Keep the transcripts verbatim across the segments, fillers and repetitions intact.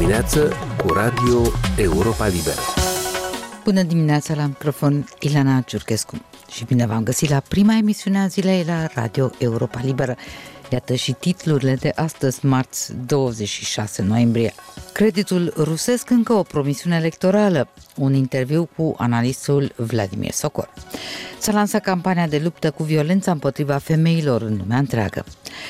dimineață cu Radio Europa Liberă. Bună dimineața, la microfon Ileana Ciurchescu și bine v-am găsit la prima emisiune a zilei la Radio Europa Liberă. Iată și titlurile de astăzi, marți douăzeci și șase noiembrie. Creditul rusesc încă o promisiune electorală. Un interviu cu analistul Vladimir Sokol. S-a lansat campania de luptă cu violența împotriva femeilor în lumea întreagă.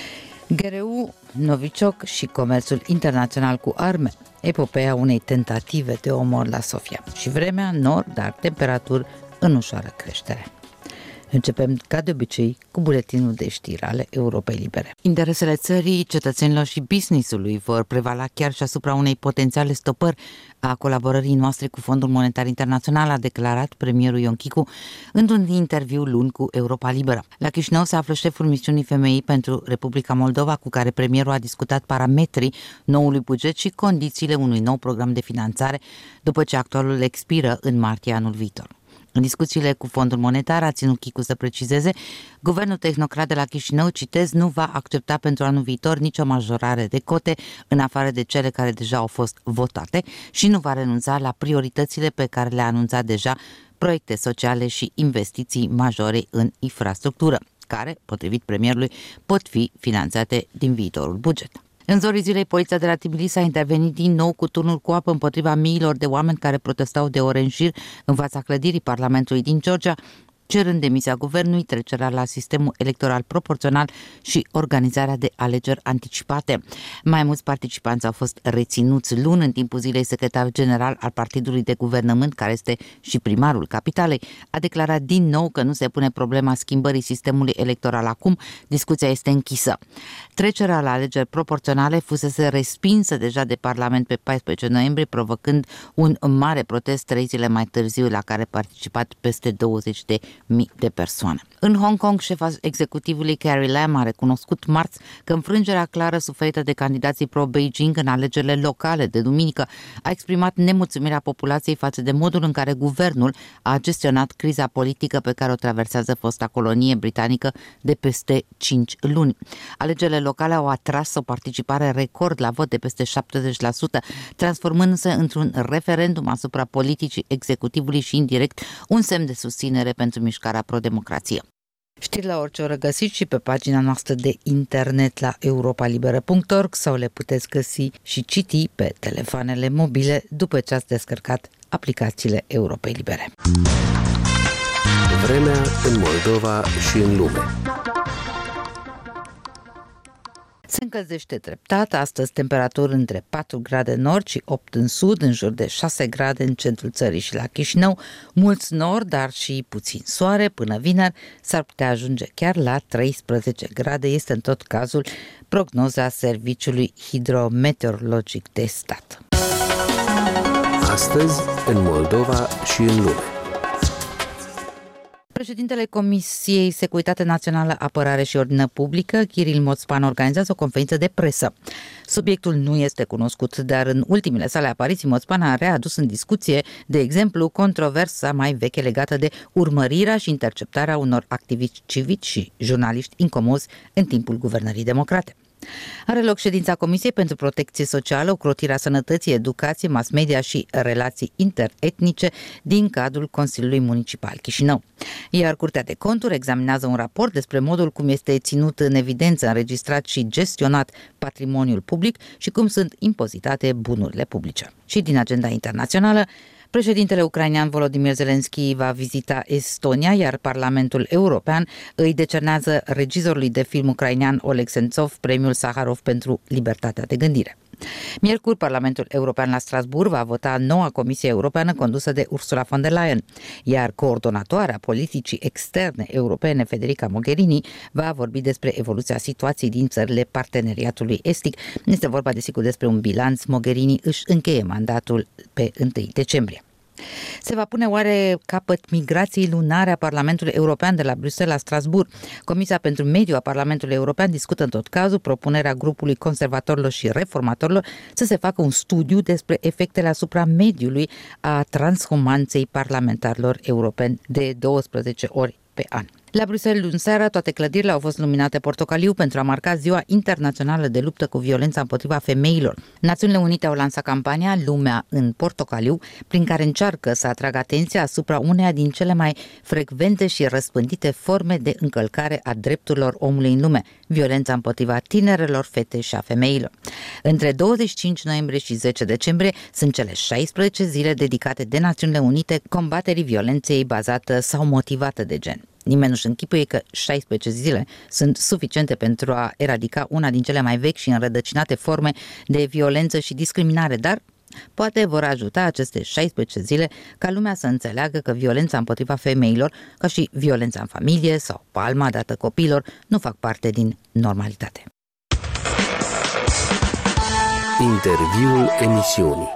G R U, Novichok și comerțul internațional cu arme. Epopeea unei tentative de omor la Sofia. Și vremea nord, dar temperaturi în ușoară creștere. Începem, ca de obicei, cu buletinul de știri ale Europei Libere. Interesele țării, cetățenilor și business-ului vor prevala chiar și asupra unei potențiale stopări a colaborării noastre cu Fondul Monetar Internațional, a declarat premierul Ion Chicu într-un interviu luni cu Europa Liberă. La Chișinău se află șeful misiunii femeii pentru Republica Moldova, cu care premierul a discutat parametrii noului buget și condițiile unui nou program de finanțare, după ce actualul expiră în martie anul viitor. În discuțiile cu Fondul Monetar, a ținut Chicu să precizeze, guvernul tehnocrat de la Chișinău, citez, nu va accepta pentru anul viitor nicio majorare de cote în afară de cele care deja au fost votate și nu va renunța la prioritățile pe care le-a anunțat deja, proiecte sociale și investiții majore în infrastructură, care, potrivit premierului, pot fi finanțate din viitorul buget. În zorii zilei, poliția de la Tbilisi a intervenit din nou cu turnuri cu apă împotriva miilor de oameni care protestau de ore în șir în fața clădirii Parlamentului din Georgia, cerând demisia guvernului, trecerea la sistemul electoral proporțional și organizarea de alegeri anticipate. Mai mulți participanți au fost reținuți luni. În timpul zilei, secretarul general al Partidului de Guvernământ, care este și primarul capitalei, a declarat din nou că nu se pune problema schimbării sistemului electoral acum, discuția este închisă. Trecerea la alegeri proporționale fusese respinsă deja de Parlament pe paisprezece noiembrie, provocând un mare protest trei zile mai târziu, la care a participat peste douăzeci de mii de persoane. În Hong Kong, șefa executivului Carrie Lam a recunoscut marți că înfrângerea clară suferită de candidații pro-Beijing în alegerile locale de duminică a exprimat nemulțumirea populației față de modul în care guvernul a gestionat criza politică pe care o traversează fosta colonie britanică de peste cinci luni. Alegerile locale au atras o participare record la vot de peste șaptezeci la sută, transformându-se într-un referendum asupra politicii executivului și indirect un semn de susținere pentru mișcarea pro-democrație. Știri la orice oră găsiți și pe pagina noastră de internet la europalibera punct org sau le puteți găsi și citi pe telefoanele mobile după ce ați descărcat aplicațiile Europei Libere. Vremea în Moldova și în lume. Se încălzește treptat, astăzi temperaturi între patru grade în nord și opt în sud, în jur de șase grade în centrul țării și la Chișinău, mulți nord, dar și puțin soare, până vineri s-ar putea ajunge chiar la treisprezece grade, este în tot cazul prognoza Serviciului Hidrometeorologic de Stat. Astăzi, în Moldova și în lume. Președintele Comisiei Securitate Națională, Apărare și Ordine Publică, Kiril Moțpan, organizează o conferință de presă. Subiectul nu este cunoscut, dar în ultimele sale apariții Moțpan a readus în discuție, de exemplu, controversa mai veche legată de urmărirea și interceptarea unor activiști civici și jurnaliști incomozi în timpul guvernării democrate. Are loc ședința Comisiei pentru Protecție Socială, ocrotirea sănătății, educație, mass media și relații interetnice din cadrul Consiliului Municipal Chișinău. Iar Curtea de Conturi examinează un raport despre modul cum este ținut în evidență, înregistrat și gestionat patrimoniul public și cum sunt impozitate bunurile publice. Și din agenda internațională, președintele ucrainean Volodymyr Zelensky va vizita Estonia, iar Parlamentul European îi decernează regizorului de film ucrainean Oleg Sentsov premiul Saharov pentru libertatea de gândire. Miercuri, Parlamentul European la Strasbourg va vota noua Comisie Europeană condusă de Ursula von der Leyen, iar coordonatoarea politicii externe europene, Federica Mogherini, va vorbi despre evoluția situației din țările parteneriatului estic. Este vorba, desigur, despre un bilanț. Mogherini își încheie mandatul pe întâi decembrie. Se va pune oare capăt migrației lunare a Parlamentului European de la Bruxelles la Strasbourg? Comisia pentru Mediu a Parlamentului European discută în tot cazul propunerea grupului conservatorilor și reformatorilor să se facă un studiu despre efectele asupra mediului a transhumanței parlamentarilor europeni de douăsprezece ori pe an. La Bruxelles, luni seara, toate clădirile au fost luminate portocaliu pentru a marca Ziua Internațională de Luptă cu Violența împotriva Femeilor. Națiunile Unite au lansat campania Lumea în portocaliu, prin care încearcă să atragă atenția asupra uneia din cele mai frecvente și răspândite forme de încălcare a drepturilor omului în lume, violența împotriva tinerelor, fete și a femeilor. Între douăzeci și cinci noiembrie și zece decembrie sunt cele șaisprezece zile dedicate de Națiunile Unite combaterii violenței bazată sau motivată de gen. Nimeni nu-și închipuie că șaisprezece zile sunt suficiente pentru a eradica una din cele mai vechi și înrădăcinate forme de violență și discriminare, dar poate vor ajuta aceste șaisprezece zile ca lumea să înțeleagă că violența împotriva femeilor, ca și violența în familie sau palma dată copiilor, nu fac parte din normalitate. Interviul emisiunii.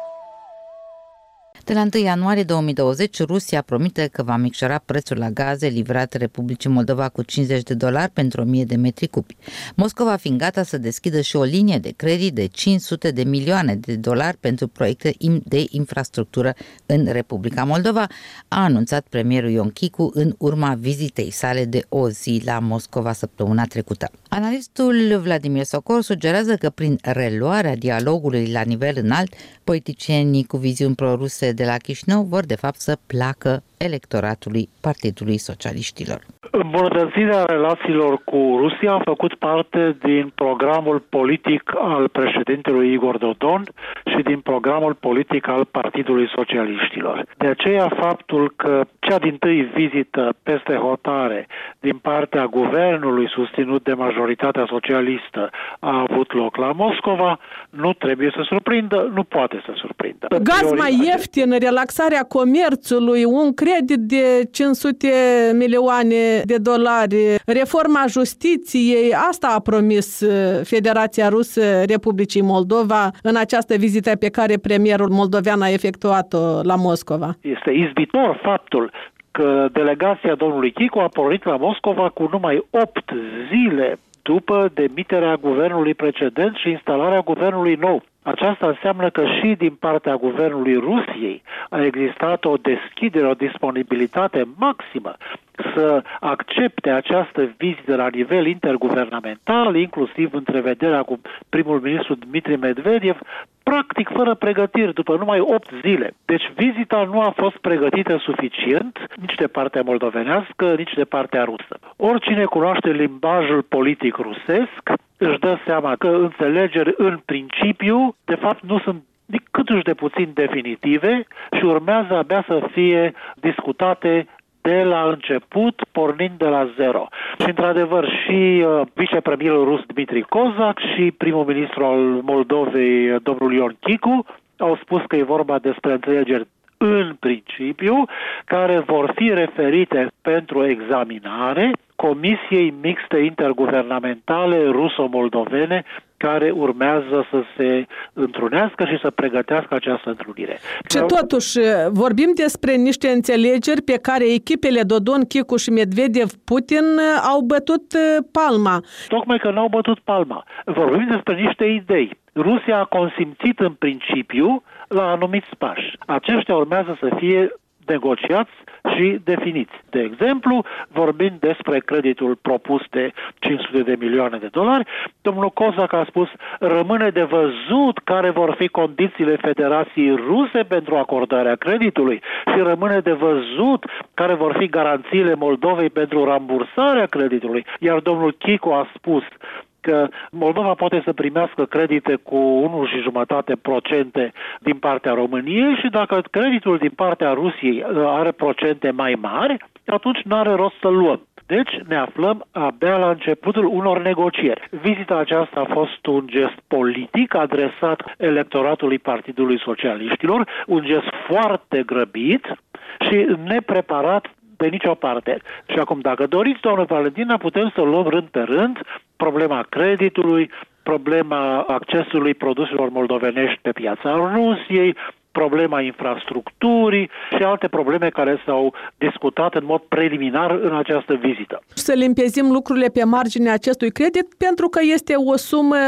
De la întâi ianuarie două mii douăzeci, Rusia promite că va micșora prețul la gaze livrate Republicii Moldova cu cincizeci de dolari pentru o mie de metri cubi. Moscova fiind gata să deschidă și o linie de credit de cinci sute de milioane de dolari pentru proiecte de infrastructură în Republica Moldova, a anunțat premierul Ion Chicu în urma vizitei sale de o zi la Moscova săptămâna trecută. Analistul Vladimir Socor sugerează că prin reluarea dialogului la nivel înalt, politicienii cu viziuni proruse de la Chișinău vor de fapt să placă electoratului Partidului Socialiștilor. Îmbunătățirea relațiilor cu Rusia a făcut parte din programul politic al președintelui Igor Dodon și din programul politic al Partidului Socialiștilor. De aceea faptul că cea dintâi vizită peste hotare din partea guvernului susținut de majoritatea socialistă a avut loc la Moscova, nu trebuie să surprindă, nu poate să surprindă. Gaz mai ieftin, relaxarea comerțului, un credit de cinci sute milioane de dolari, reforma justiției, asta a promis Federația Rusă Republicii Moldova în această vizită pe care premierul moldovean a efectuat-o la Moscova. Este izbitor faptul că delegația domnului Chicu a pornit la Moscova cu numai opt zile după demiterea guvernului precedent și instalarea guvernului nou. Aceasta înseamnă că și din partea guvernului Rusiei a existat o deschidere, o disponibilitate maximă să accepte această vizită la nivel interguvernamental, inclusiv întrevederea cu primul ministru Dmitri Medvedev, practic fără pregătiri, după numai opt zile. Deci vizita nu a fost pregătită suficient nici de partea moldovenească, nici de partea rusă. Oricine cunoaște limbajul politic rusesc își dă seama că înțelegeri în principiu, de fapt, nu sunt câtuși de puțin definitive și urmează abia să fie discutate de la început, pornind de la zero. Și, într-adevăr, și uh, vicepremierul rus Dmitri Kozak și primul ministru al Moldovei, domnul Ion Chicu, au spus că e vorba despre înțelegeri în principiu, care vor fi referite pentru examinare Comisiei Mixte Interguvernamentale ruso-moldovene, care urmează să se întrunească și să pregătească această întrunire. Și totuși vorbim despre niște înțelegeri pe care echipele Dodon, Chicu și Medvedev, Putin au bătut palma. Tocmai că n-au bătut palma. Vorbim despre niște idei. Rusia a consimțit în principiu la anumiți pași. Aceștia urmează să fie negociați și definiți. De exemplu, vorbind despre creditul propus de cinci sute de milioane de dolari, domnul Kozak a spus, rămâne de văzut care vor fi condițiile Federației Ruse pentru acordarea creditului și rămâne de văzut care vor fi garanțiile Moldovei pentru rambursarea creditului. Iar domnul Chicu a spus că Moldova poate să primească credite cu unu și jumătate procente din partea României și dacă creditul din partea Rusiei are procente mai mari, atunci nu are rost să luăm. Deci ne aflăm abia la începutul unor negocieri. Vizita aceasta a fost un gest politic adresat electoratului Partidului Socialiștilor, un gest foarte grăbit și nepreparat de nicio parte. Și acum, dacă doriți, doamnă Valentina, putem să luăm rând pe rând problema creditului, problema accesului produselor moldovenești pe piața Rusiei, problema infrastructurii și alte probleme care s-au discutat în mod preliminar în această vizită. Să limpezim lucrurile pe marginea acestui credit, pentru că este o sumă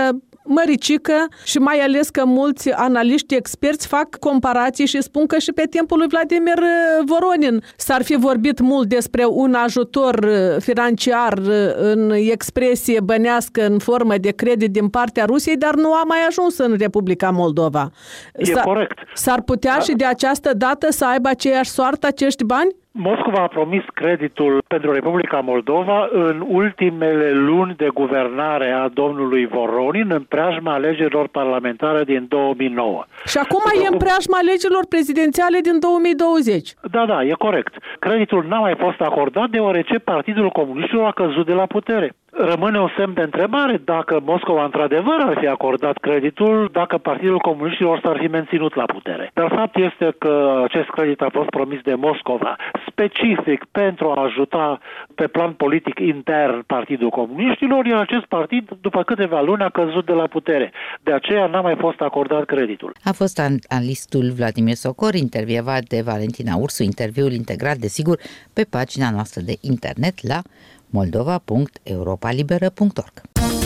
măricică și mai ales că mulți analiști experți fac comparații și spun că și pe timpul lui Vladimir Voronin s-ar fi vorbit mult despre un ajutor financiar în expresie bănească în formă de credit din partea Rusiei, dar nu a mai ajuns în Republica Moldova. E S-ar, corect. S-ar putea și de această dată să aibă aceeași soartă acești bani? Moscova a promis creditul pentru Republica Moldova în ultimele luni de guvernare a domnului Voronin în preajma alegerilor parlamentare din două mii nouă. Și acum e în preajma alegerilor prezidențiale din două mii douăzeci. Da, da, e corect. Creditul n-a mai fost acordat deoarece Partidul Comuniștilor a căzut de la putere. Rămâne un semn de întrebare dacă Moscova într-adevăr ar fi acordat creditul, dacă Partidul Comuniștilor s-ar fi menținut la putere. Dar fapt este că acest credit a fost promis de Moscova specific pentru a ajuta pe plan politic intern Partidul Comuniștilor, iar acest partid după câteva luni a căzut de la putere. De aceea n-a mai fost acordat creditul. A fost analistul Vladimir Socor, intervievat de Valentina Ursu, interviul integrat, desigur, pe pagina noastră de internet la moldova punct europa liberă punct org.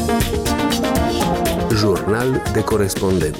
Jurnal de corespondent.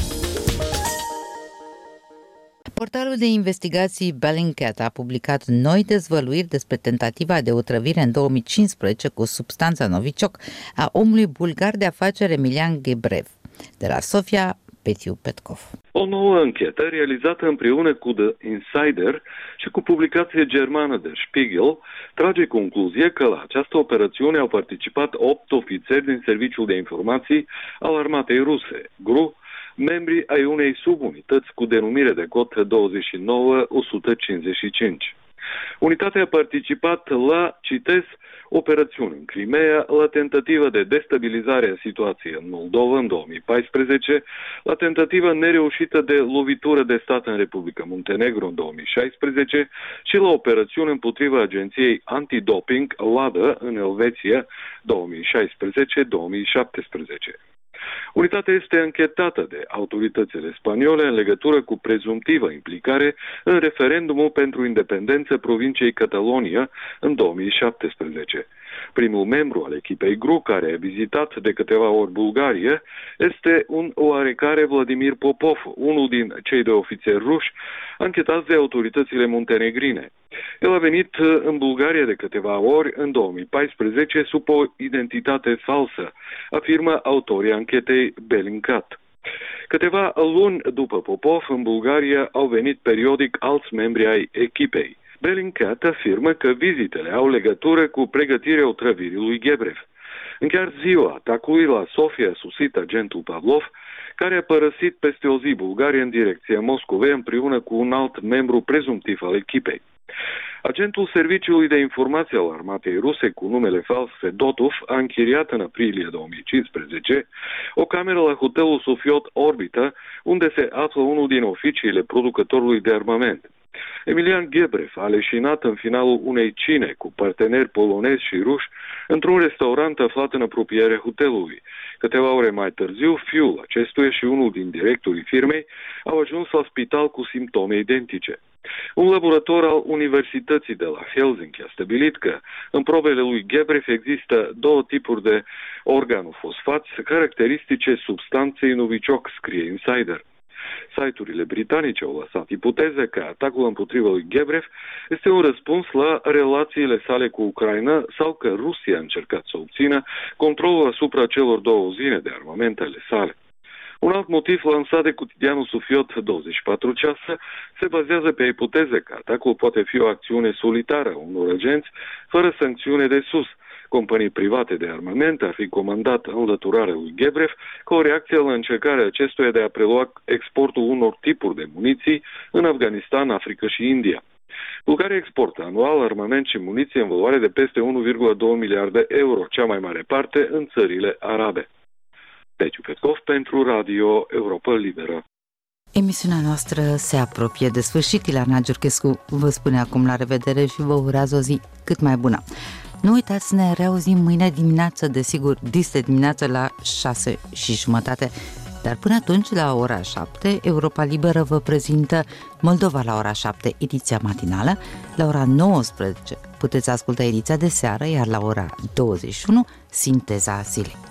Portalul de investigații Bellingcat a publicat noi dezvăluiri despre tentativa de otrăvire în două mii cincisprezece cu substanța Novichok a omului bulgar de afaceri Emilian Gebrev. De la Sofia, Petiu Petkov. O nouă anchetă realizată împreună cu The Insider și cu publicația germană The Spiegel trage concluzia că la această operațiune au participat opt ofițeri din Serviciul de Informații al Armatei Ruse, G R U, membri ai unei subunități cu denumire de cod douăzeci și nouă o sută cincizeci și cinci. Unitatea a participat la, citez, operațiuni în Crimea, la tentativă de destabilizare a situației în Moldova în două mii paisprezece, la tentativă nereușită de lovitură de stat în Republica Muntenegru în două mii șaisprezece și la operațiuni împotriva agenției antidoping LADA în Elveția două mii șaisprezece două mii șaptesprezece. Unitatea este anchetată de autoritățile spaniole în legătură cu prezumtivă implicare în referendumul pentru independență provinciei Catalonia în două mii șaptesprezece. Primul membru al echipei G R U, care a vizitat de câteva ori Bulgaria, este un oarecare Vladimir Popov, unul din cei doi ofițeri ruși anchetați de autoritățile muntenegrine. El a venit în Bulgaria de câteva ori în două mii paisprezece sub o identitate falsă, afirmă autorii anchetei Bellingcat. Câteva luni după Popov, în Bulgaria au venit periodic alți membri ai echipei. Bellingcat afirmă că vizitele au legătură cu pregătirea otrăvirii lui Gebrev. În chiar ziua atacului la Sofia a sosit agentul Pavlov, care a părăsit peste o zi Bulgaria în direcția Moscovei împreună cu un alt membru prezumtiv al echipei. Agentul Serviciului de Informație al Armatei Ruse, cu numele fals Fedotov, a închiriat în aprilie două mii cincisprezece o cameră la hotelul Sofiot Orbita, unde se află unul din oficiile producătorului de armament. Emilian Gebrev a leșinat în finalul unei cine cu parteneri polonezi și ruși într-un restaurant aflat în apropierea hotelului. Câteva ore mai târziu, fiul acestuia și unul din directorii firmei au ajuns la spital cu simptome identice. Un laborator al Universității de la Helsinki a stabilit că în probele lui Gebrev există două tipuri de organofosfați caracteristice substanței Novichok, scrie Insider. Site-urile britanice au lăsat ipoteza că atacul împotriva lui Gebrev este un răspuns la relațiile sale cu Ucraina sau că Rusia a încercat să obțină controlul asupra celor două uzine de armament ale sale. Un alt motiv lansat de cotidianul Sofiot douăzeci și patru cease se bazează pe ipoteze că atacul poate fi o acțiune solitară a unor agenți fără sancțiune de sus. Companii private de armament ar fi comandat înlăturarea lui Gebrev ca o reacție la încercarea acestuia de a prelua exportul unor tipuri de muniții în Afganistan, Africa și India. Bulgaria exportă anual armament și muniție în valoare de peste unu virgulă doi miliarde de euro, cea mai mare parte în țările arabe. Petiu Petkov pentru Radio Europa Liberă. Emisiunea noastră se apropie de sfârșit. Ilana Giurchescu vă spune acum la revedere și vă urează o zi cât mai bună. Nu uitați să ne reauzim mâine dimineață, desigur, dis de dimineață la șase și jumătate. Dar până atunci, la ora șapte, Europa Liberă vă prezintă Moldova la ora șapte, ediția matinală. La ora nouăsprezece puteți asculta ediția de seară, iar la ora douăzeci și unu, sinteza zilei.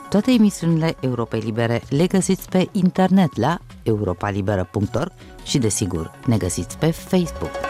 Toate emisiunile Europei Libere le găsiți pe internet la europa liberă punct org și, desigur, ne găsiți pe Facebook.